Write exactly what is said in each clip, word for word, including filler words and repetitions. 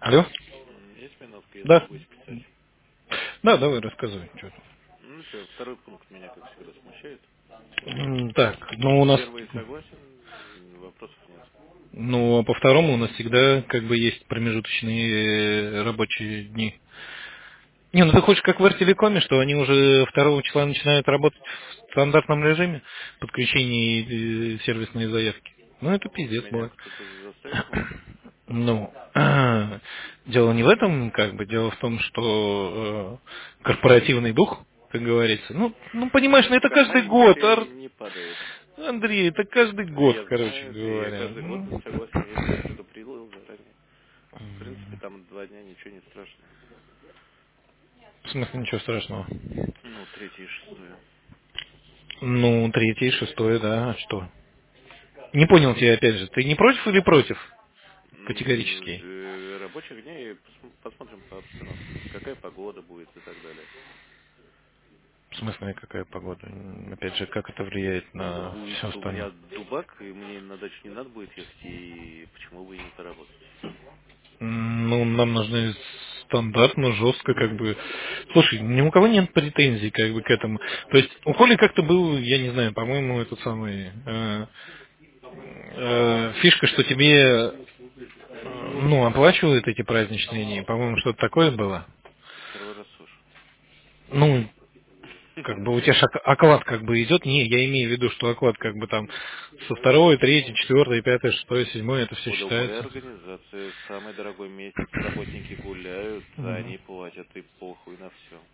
Алло? М, Есть минутка, я Да. другой списать. Да, давай рассказывай. Чё там. Ну что, второй пункт меня, как всегда, смущает. М, Так, ну у нас, Первый согласен, м, вопросов нет. ну а по второму у нас всегда как бы есть промежуточные э, рабочие дни. Не, ну ты хочешь как в Артелекоме, что они уже второго числа начинают работать в стандартном режиме подключения и э, сервисные заявки. Ну это пиздец Меня будет. кто-то заставит, может? Ну, дело не в этом, как бы, дело в том, что э, корпоративный дух, как говорится, ну, ну, понимаешь, ну это Как каждый на год, Инте Ар- не падает. Андрей, это каждый год, Я короче знаю это, и я говоря. каждый год Ну, согласен, я тебя предупредил заранее. В принципе, там два дня ничего не страшно. в смысле, ничего страшного. Ну, третье и шестое. Ну, третье и шестое, да, а что? Не понял тебя опять же, ты не против или против? М, Категорически. э, Рабочих дней пос- посмотрим по обстановке. Какая погода будет и так далее. В смысле, какая погода? Опять же, как это влияет Ну, на будет все у остальное? меня дубак, и мне на дачу не надо будет ехать, и почему бы и не поработать. М, Ну, нам нужны стандартно, жестко, как бы. Слушай, ни у кого нет претензий, как бы, к этому. То есть, у Коли как-то был, я не знаю, по-моему, этот самый э, э, фишка, что тебе, э, ну, оплачивают эти праздничные дни. По-моему, что-то такое было. Первый раз слышу. Ну, как бы у тебя ж ок- оклад как бы идет. Не, я имею в виду, что оклад как бы там со второй, третьей, четвертой, пятой, шестой, седьмой, это все У любой считается. организации самый дорогой месяц, работники гуляют, а они платят и похуй на все.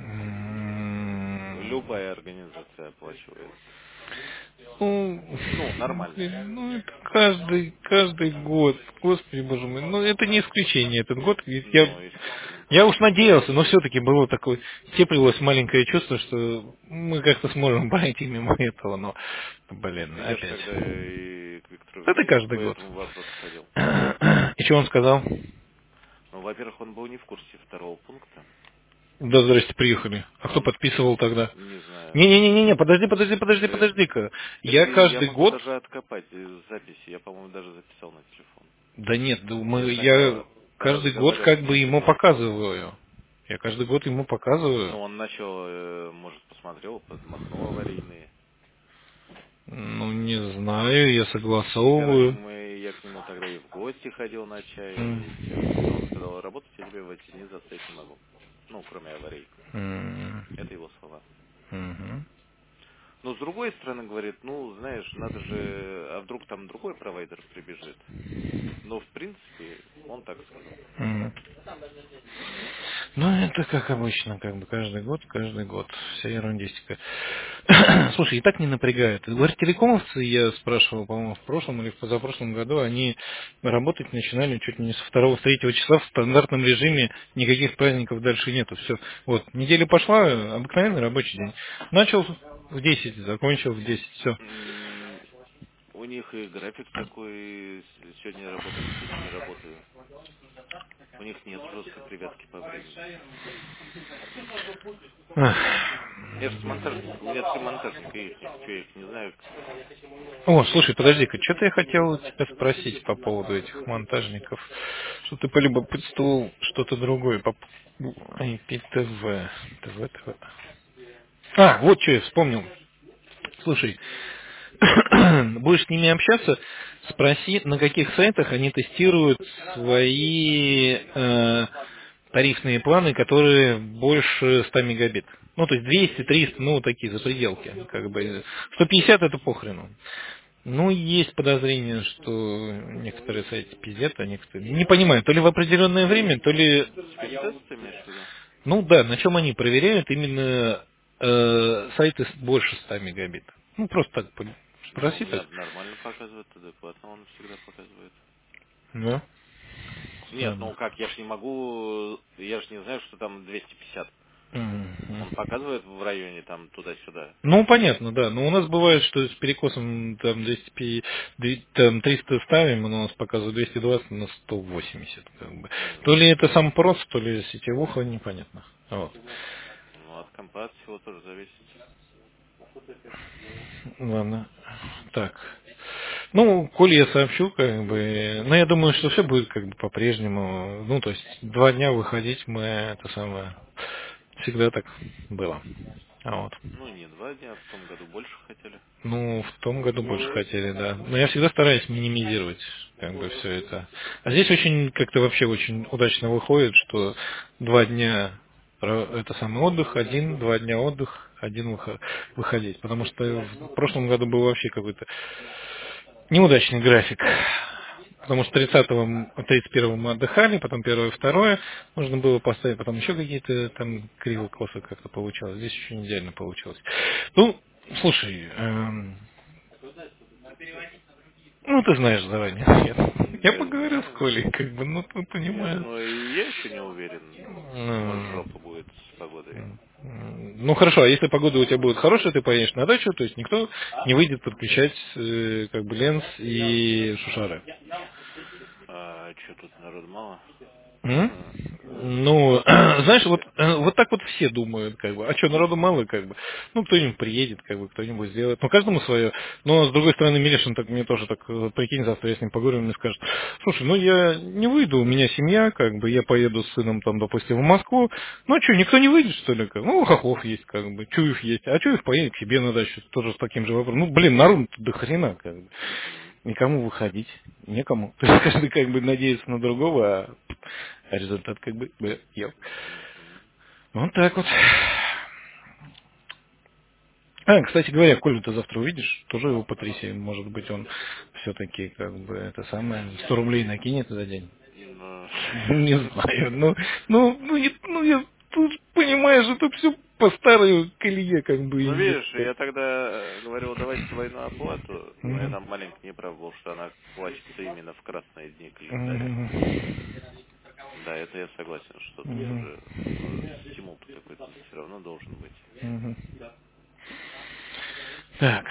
М, Любая организация оплачивает. Ну, Ну, нормально. блин, ну это каждый, каждый год, господи боже мой, ну это не исключение этот год, ведь я, Ну, естественно. я уж надеялся, но все-таки было такое, теплилось маленькое чувство, что мы как-то сможем пройти мимо этого, но, блин, Я же опять. когда и к Виктору Это Евгеньевичу по каждый год. этому вопросу ходил. И что он сказал? Ну, во-первых, он был не в курсе второго пункта. Да, здрасте, приехали. А кто Он, подписывал тогда? не знаю. Не-не-не-не, подожди, подожди, подожди, Э, подожди-ка. Так Я и я каждый могу год. даже откопать из записи. Я, по-моему, даже записал на телефон. Да нет, да Я мы, я сначала каждый год разговаривал как с бы ему Евгением. показываю. Я каждый год ему показываю. Ну, он начал, э, может, посмотрел, подмахнул аварийные. Ну, не знаю, я Короче, согласовываю. мы, я к нему тогда и в гости ходил на чай, и все. Но он М. сказал, работать я тебя в эти дни заставить не могу. Ну, кроме аварийок. М. Это его слова. Мгм. Но с другой стороны, говорит, ну, знаешь, надо же, а вдруг там другой провайдер прибежит. Но, в принципе, он так сказал. М. Ну, это как обычно, как бы каждый год, каждый год. Вся ерундистика. Слушай, и так не напрягает. Говорит, телекомовцы, я спрашивал, по-моему, в прошлом или в позапрошлом году, они работать начинали чуть ли не со второго, с третьего числа в стандартном режиме, никаких праздников дальше нету. Все. Вот, неделя пошла, обыкновенный рабочий день. Начал в десять, закончил в десять, все. М, У них и график такой, с- сегодня работаю, сегодня не работаю. У них нет жесткой привязки по времени. Я же монтажник, у меня три монтажника их, что я их не знаю. О, слушай, подожди-ка, что-то я хотел у тебя спросить по поводу этих монтажников. Что ты полюбопытствовал что-то другое по ай пи ти ви. ТВ, ТВ. А, вот что я вспомнил. Слушай, будешь с ними общаться, спроси, на каких сайтах они тестируют свои э, тарифные планы, которые больше ста мегабит. Ну, то есть двести, триста, ну, вот такие запределки. Как бы сто пятьдесят это похрену. Ну, есть подозрение, что некоторые сайты пиздят, а некоторые... Не понимаю, то ли в определенное время, то ли... Спид-тест ты имеешь в виду? Ну да, на чем они проверяют именно э, сайты с больше ста мегабит. Ну, просто так, по- Ну, у спроси меня так. нормально показывает, адекватно он всегда показывает. Да, Нет, ну странно. как, я ж не могу, я ж не знаю, что там двести пятьдесят. Мгм. Он показывает в районе там туда-сюда. Ну, понятно, да. Но у нас бывает, что с перекосом там, двести пи- две- там триста ставим, но у нас показывает двести двадцать на сто восемьдесят. Как бы. То М, ли это сам прост, то ли сетевуха, непонятно. Вот. Ну, от компа от всего тоже зависит. Ладно. Так. Ну, коли я сообщу, как бы, но я думаю, что все будет как бы по-прежнему. Ну, то есть два дня выходить мы это самое всегда так было. А вот. Ну, не два дня, в том году больше хотели. Ну, в том году больше хотели, да. Но я всегда стараюсь минимизировать как бы все это. А здесь очень как-то вообще очень удачно выходит, что два дня ра- это самый отдых, один, два дня отдых, один выхо- выходить. Потому что в прошлом году был вообще какой-то неудачный график. Потому что тридцатого, м- тридцать первого мы отдыхали, потом первое, второе нужно было поставить, потом еще какие-то там криво-косо как-то получалось. Здесь очень идеально получилось. Ну, слушай, эм, ну ты знаешь заранее. Я, я Я поговорил с знаю. Колей, как бы, ну ты Нет, понимаешь. ну и я еще не уверен. Может, Ну, жопа будет с погодой. м, ну хорошо, а если погода у тебя будет хорошая, ты поедешь на дачу, то есть никто не выйдет подключать э, как бы ленс и шушары. А что тут народ мало? М? Ну, знаешь, вот, э, вот так вот все думают, как бы, а что, народу мало, как бы, ну, кто-нибудь приедет, как бы, кто-нибудь сделает, ну, каждому свое, но, с другой стороны, Мирешин так мне тоже так, э, прикинь, завтра я с ним поговорю, он мне скажет, слушай, ну, я не выйду, у меня семья, как бы, я поеду с сыном, там, допустим, в Москву, ну, а что, никто не выйдет, что ли, как? Ну, Хохлов есть, как бы, Чуев есть, а Чуев поедет к себе на дачу, тоже с таким же вопросом, ну, блин, народ до хрена, как бы. Мгм. Никому выходить, некому. То есть каждый как бы надеется на другого, а, а результат как бы б, ел. Мгм. Вот так вот. А, кстати говоря, Колю ты завтра увидишь, тоже его потряси. Может быть, он все-таки как бы это самое сто рублей накинет за день. Ну, Не знаю. Ну, ну, ну, я- ну я тут понимаешь, это все по старой колее как бы ну, идет. видишь, я тогда э, говорил, давайте двойную оплату, но я Мгм. там маленько не прав был, что она платится именно в красные дни календаря. Мгм. Да, это я согласен, что тут Мгм. уже ну, стимул-то какой-то все равно должен быть. Мгм. Так.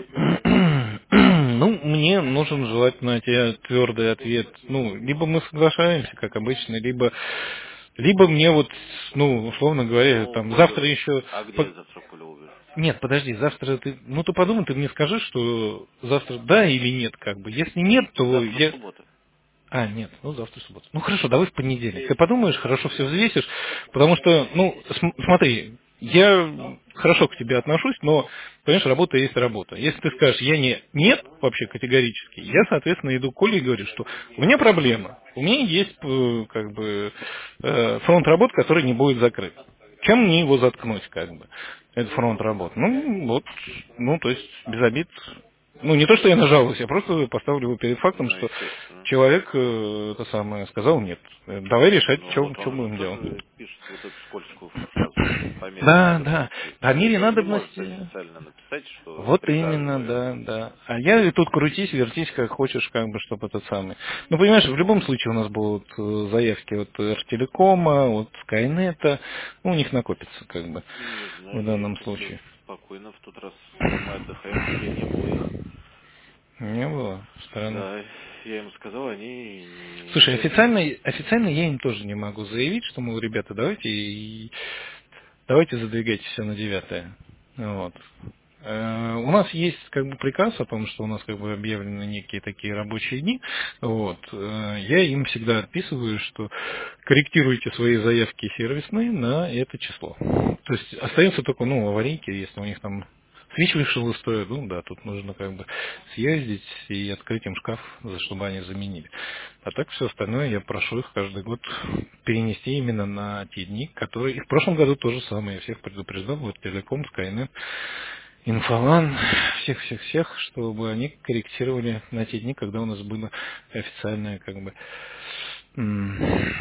Ну, мне нужен желательно от тебя твердый ответ. Ну, либо мы соглашаемся, как обычно, либо, либо мне вот, ну, условно говоря, Ну, там завтра Колю, еще. а где я завтра Колю увижу? Нет, подожди, завтра ты. Ну ты подумай, ты мне скажи, что завтра да или нет, как бы. Если нет, то Завтра я. суббота. А, нет, ну завтра суббота. Ну хорошо, давай в понедельник. Ты подумаешь, хорошо все взвесишь, потому что, ну, см- смотри, я хорошо к тебе отношусь, но, понимаешь, работа есть работа. Если ты скажешь, я не нет вообще категорически, я, соответственно, иду к Коле и говорю, что у меня проблема. У меня есть э, как бы э, фронт работ, который не будет закрыт. Чем мне его заткнуть, как бы, этот фронт работ? Ну, вот, ну, то есть, без обид. Ну, не то, что я нажалуюсь, я просто поставлю его перед фактом, Ну, что естественно. человек э, это самое сказал нет. Э, Давай решать, Ну, что вот он же будем делать. тоже пишет вот эту скользкую фразу по мере Да, да. надобности. По То есть мере он не может надобности. официально написать, что Вот именно, приказываю. да, да. А я и тут крутись, вертись, как хочешь, как бы, чтобы этот самый. Ну, понимаешь, в любом случае у нас будут э, заявки от Ртелекома, от Скайнета, ну, у них накопится, как бы, Не в знаю, я данном что-то случае. спокойно в тот раз, когда мы отдыхаем, где не было их. Не было странно. Да, я им сказал, они не Слушай, те. официально, официально я им тоже не могу заявить, что, мол, ребята, давайте и давайте задвигайте все на девятое. Вот. Э, У нас есть как бы приказ о том, что у нас как бы объявлены некие такие рабочие дни. Вот. Э, Я им всегда отписываю, что корректируйте свои заявки сервисные на это число. То есть остается только, ну, аварийки, если у них там свич вышел из строя, ну да, тут нужно как бы съездить и открыть им шкаф, за- чтобы они заменили. А так все остальное я прошу их каждый год перенести именно на те дни, которые... И в прошлом году то же самое. Я всех предупреждал, вот Телеком, Скайнет, Инфолан, всех-всех-всех, чтобы они корректировали на те дни, когда у нас было официальное, как бы, м,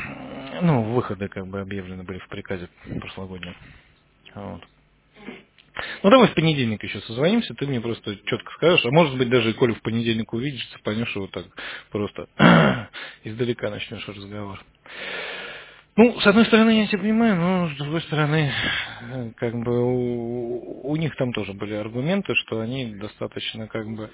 ну, выходы, как бы, объявлены были в приказе прошлогоднем. Вот. Ну, давай в понедельник еще созвонимся, ты мне просто четко скажешь, а может быть даже и Колю в понедельник увидишь, цепанешь его так просто издалека начнешь разговор. Мгм. Ну, с одной стороны, я тебя понимаю, но с другой стороны, э, как бы у, у них там тоже были аргументы, что они достаточно как бы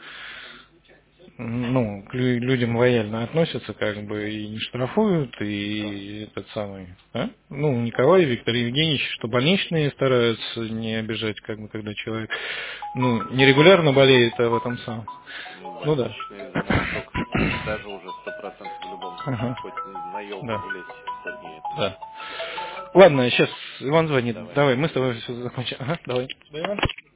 ну, к лю- людям лояльно относятся, как бы и не штрафуют, и этот самый, а? Ну, Николай, Виктор Евгеньевич, что больничные стараются не обижать, как бы, когда человек, ну, нерегулярно болеет, а в этом самом. Ну да. Месячный за молоток тысяча даже уже сто процентов в любом случае. Ага. Хоть на елку Да. влезть сотни этому. Да. Ладно, сейчас Иван звонит. Давай. Давай, мы с тобой все закончим. Ага, давай. Да, Иван?